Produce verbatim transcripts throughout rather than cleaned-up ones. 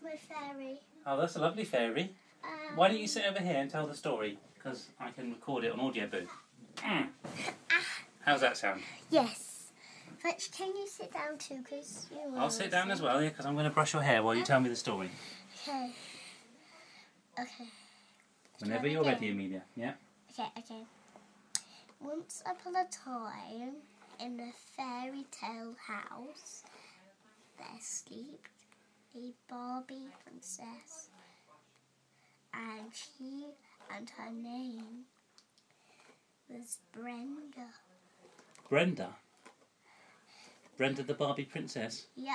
my fairy. Oh, that's a lovely fairy. Um, Why don't you sit over here and tell the story? Because I can record it on audio booth. Mm. How's that sound? Yes. But can you sit down too? Cause you I'll sit down as well, yeah, because I'm going to brush your hair while you tell me the story. Okay. Okay. Whenever Try you're again. ready, Amelia. Yeah. Okay, okay. Once upon a time, in a fairy tale house, there slept a Barbie princess. And she and her name was Brenda. Brenda? Brenda the Barbie princess? Yeah.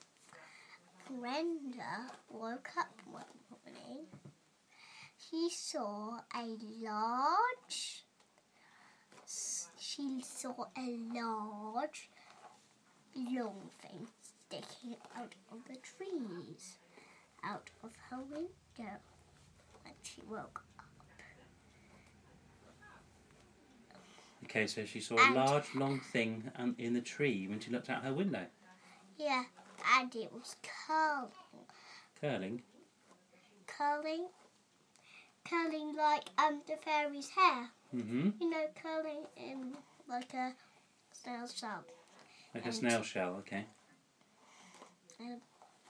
Brenda woke up one morning. She saw a large, she saw a large, long thing sticking out of the trees, out of her window, when she woke up. Okay, so she saw a And- large, long thing um, in the tree when she looked out her window. Yeah, and it was curling, Curling? curling, curling like um the fairy's hair. Mm-hmm. You know, curling in like a snail's shell. Like a And- snail shell, okay. Um,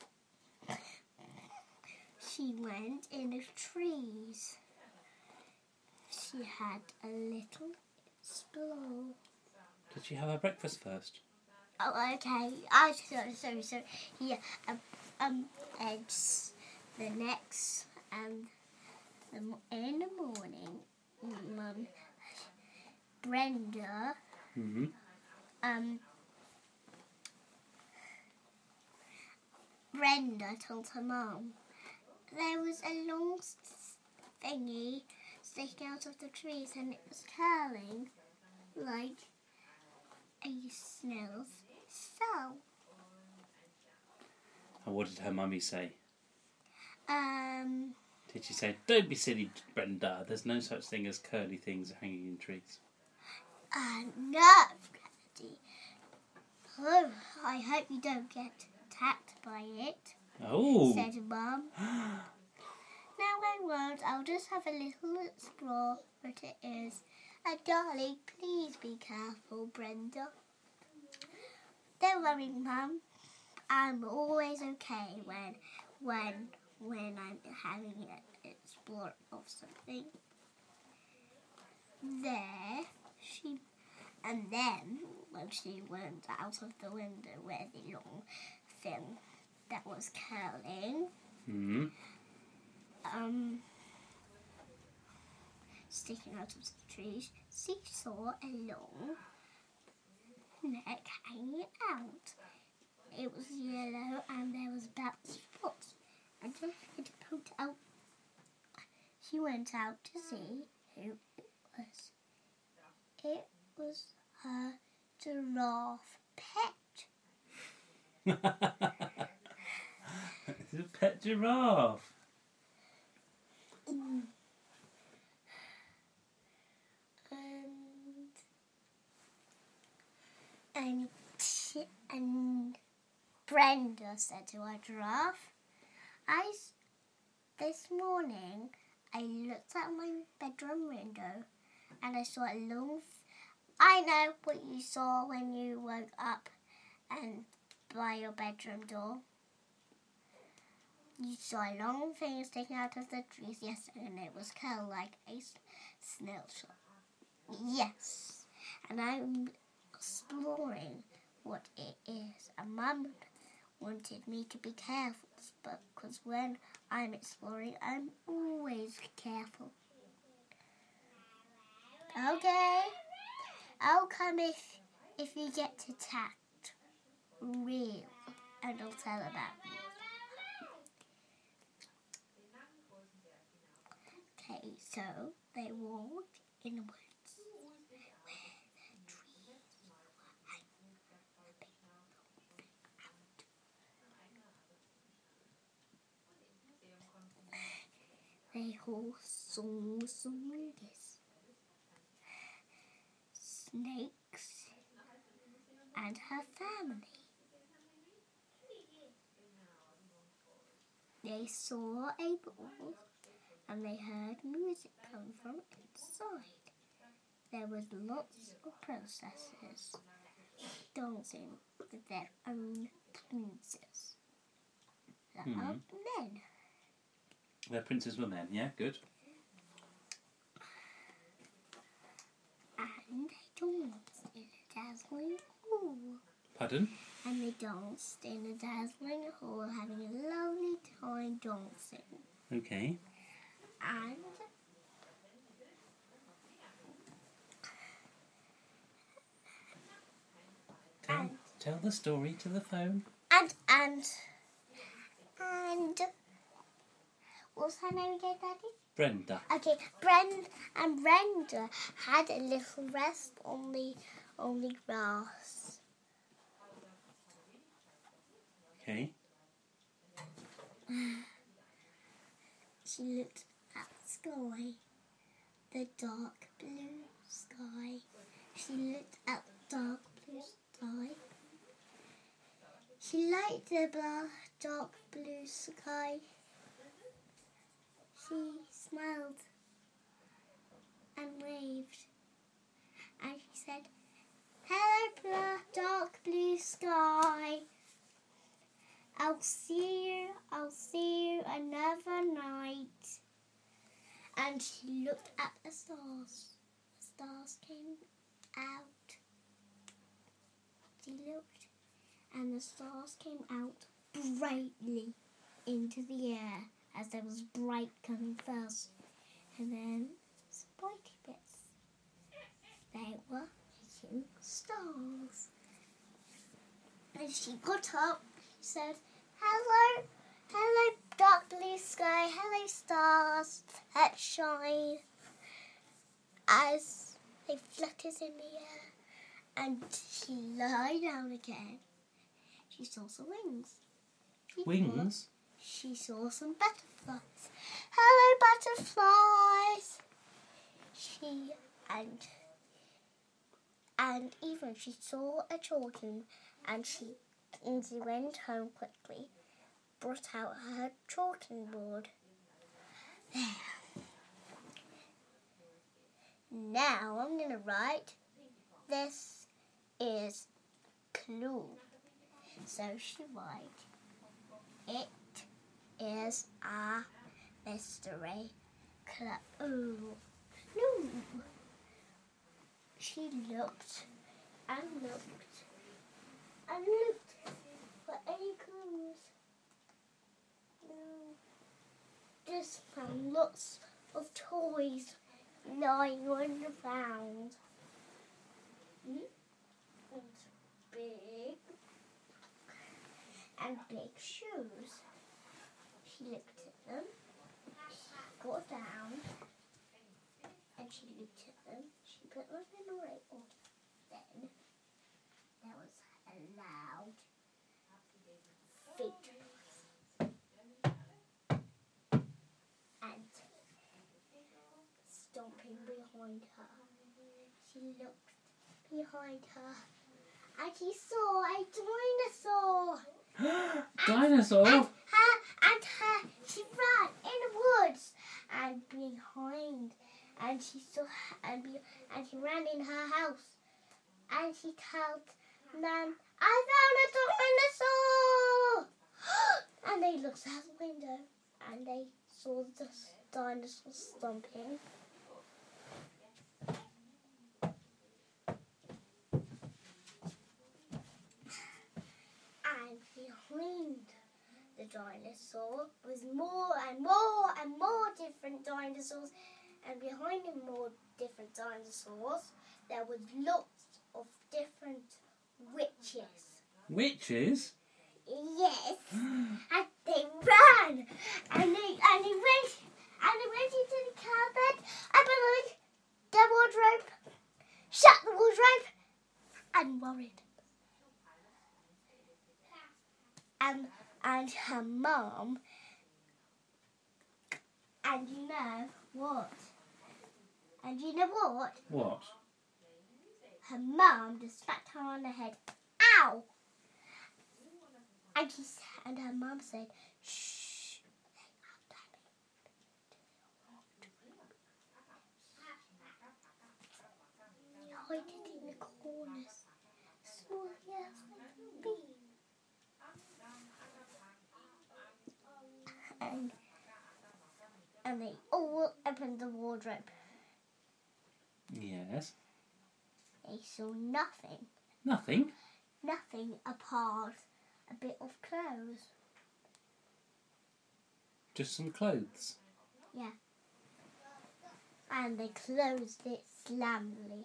she went in the trees. She had a little explore. Did she have her breakfast first? Oh, okay. I sorry, sorry, sorry. Yeah, um, um, eggs. The next, um, the, mo- in the morning, Mum, Brenda, Mm-hmm. um, Brenda told her mum there was a long s- thingy sticking out of the trees and it was curling like a snail's shell. And what did her mummy say? Um, Did she say, don't be silly, Brenda, there's no such thing as curly things hanging in trees? uh, no, Daddy. Oh, I hope you don't get attacked by it, Oh! said Mum. No, I won't. I'll just have a little explore, but it is. And darling, please be careful, Brenda. Don't worry, Mum. I'm always okay when, when, when I'm having an explore of something. There, she, and then when she went out of the window where the long thing that was curling, Mm-hmm. um, sticking out of the trees, she saw a long neck hanging out. It was yellow and there was black spots. And then it poked out. She went out to see who it was. It was her giraffe pet. It's a pet giraffe. Mm. And and she, and Brenda said to her giraffe, I s- this morning I looked out my bedroom window and I saw a long. F- I know what you saw when you woke up and by your bedroom door. You saw a long thing sticking out of the trees yesterday, and it was curled like a s- snail shell. Yes, and I'm exploring what it is. And Mum wanted me to be careful, but because when I'm exploring, I'm always careful. Okay, I'll come if if you get attacked, real, and I'll tell about you. Okay, so they walked in the woods where the trees were hanging a big long thing out. They all saw some this snakes and her family. they saw a ball and they heard music come from inside. There was lots of princesses dancing with their own princes. They Hmm. are men. Their princes were men, yeah, good. And they danced in a dazzling hall. Pardon? And they danced in a dazzling hall, having a lovely time dancing. Okay. And Tell, And- tell the story to the phone. and and and what's her name again, Daddy? Brenda. Okay, Bren and Brenda had a little rest on the on the grass. Okay. She looked at the sky, the dark blue sky. She looked at the dark blue sky. She liked the bla- dark blue sky. She smiled and waved. And she said, "Hello, bla- dark blue sky. I'll see you, I'll see you another night." And she looked at the stars. The stars came out. She looked, and the stars came out brightly into the air, as there was bright coming first, and then spiky bits. They were making stars. And she got up, said, "Hello, hello, dark blue sky, hello, stars that shine." As they fluttered in the air, and she lay down again. She saw some wings. She Wings? thought She saw some butterflies. "Hello, butterflies." She and and even she saw a chalking, and she and she went home quickly, brought out her chalking board. There. Now I'm going to write, "This is clue." So she write, "It is a mystery clue." Clue. She looked and looked and looked for any clues. No. Just found lots of toys lying on the ground. Hmm? And big and big shoes. She looked at them. She got down and she looked at them. She put them in the right order. Then there was a loud feet and stomping behind her. She looked behind her and she saw a dinosaur. Dinosaur? And her, and her, she ran in the woods and behind, and she saw, and be, and she ran in her house, and she told them, "I found a dinosaur!" And they looked out the window, and they saw the dinosaur stomping. And behind the dinosaur was more and more and more different dinosaurs, and behind the more different dinosaurs there was lots of different witches. Witches? Yes. And they ran and they and they went and they went into the cupboard, opened the wardrobe, shut the wardrobe and worried. And and her mum, and you know what? And you know what? What? Her mum just smacked her on the head. Ow! And she s- and her mum said, "Shh, hide it in the corners. Small as they can be. And, and they all opened the wardrobe. Yes. They saw nothing. Nothing? Nothing apart a bit of clothes. Just some clothes? Yeah. And they closed it slamly.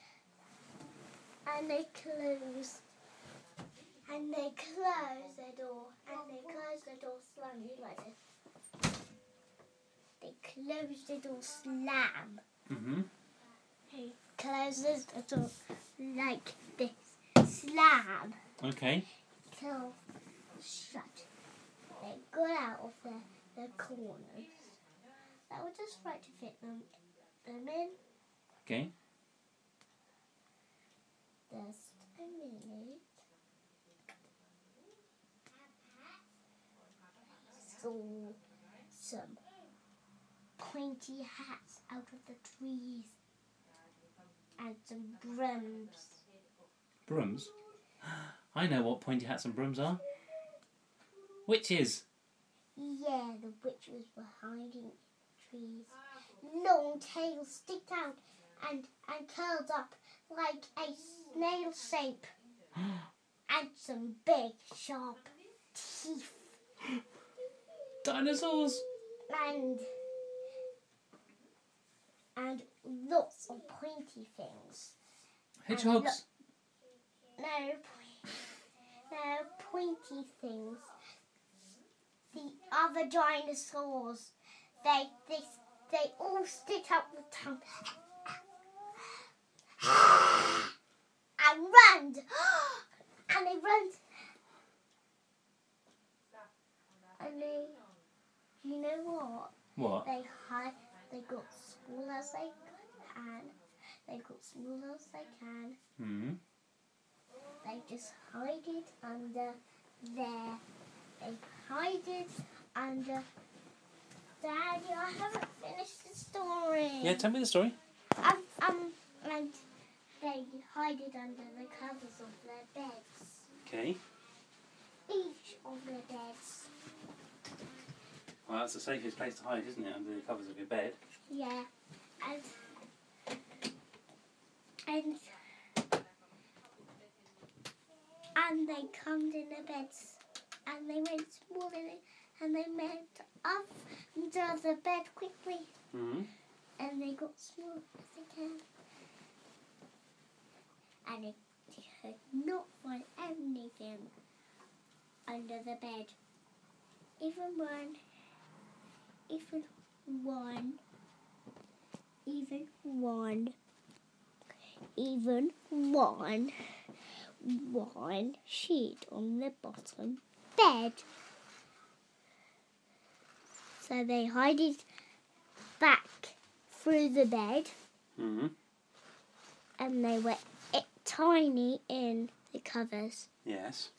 And they closed. And they closed the door. And they closed the door slamly like this. They closed the door slam. Mm-hmm. They closed the door like this. Slam. Okay. Till shut. They got out of the, the corners. That was just right to fit them, them in. Okay. Just a minute. Saw some pointy hats out of the trees and some brooms. Brooms? I know what pointy hats and brooms are. Witches. Yeah, the witches were hiding in trees. Long tails sticked out and, and curled up like a snail shape. And some big, sharp teeth. Dinosaurs. And, and lots of pointy things. Hedgehogs. No, po- no pointy things. The other dinosaurs, they they they all stick out the tongue and run, and they run, and they, you know what? What? They hide. They got small as they can. They got small as they can. Hmm. They just hide it under there. They hide it under. Daddy, I haven't finished the story. Yeah, tell me the story. Um, um, and they hide it under the covers of their beds. Okay. Each of their beds. Well, that's the safest place to hide, isn't it? Under the covers of your bed. Yeah, and and and they come in their beds, and they went small in it, and they went up under the bed quickly, Hmm. and they got small as they can, and they could not find anything under the bed, even one, even one, even one, even one. One sheet on the bottom bed. So they hide it back through the bed, Hmm. and they were it tiny in the covers. Yes.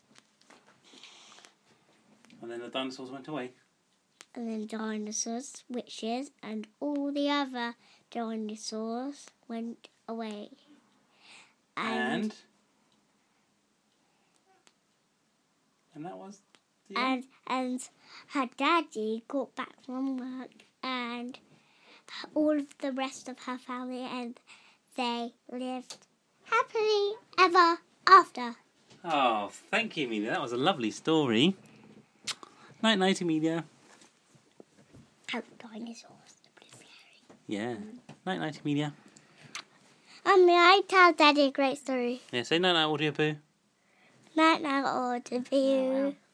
And then the dinosaurs went away. And then dinosaurs, witches, and all the other dinosaurs went away. And? And that was the And and her daddy got back from work, and all of the rest of her family, and they lived happily ever after. Oh, thank you, Amelia. That was a lovely story. Night, night, Amelia. Oh, dinosaurs, the blue fairy. Yeah. Night, night, Amelia. Um, may I tell Daddy a great story? Yeah, say night, night, Audio Boo. Night, night, or to you.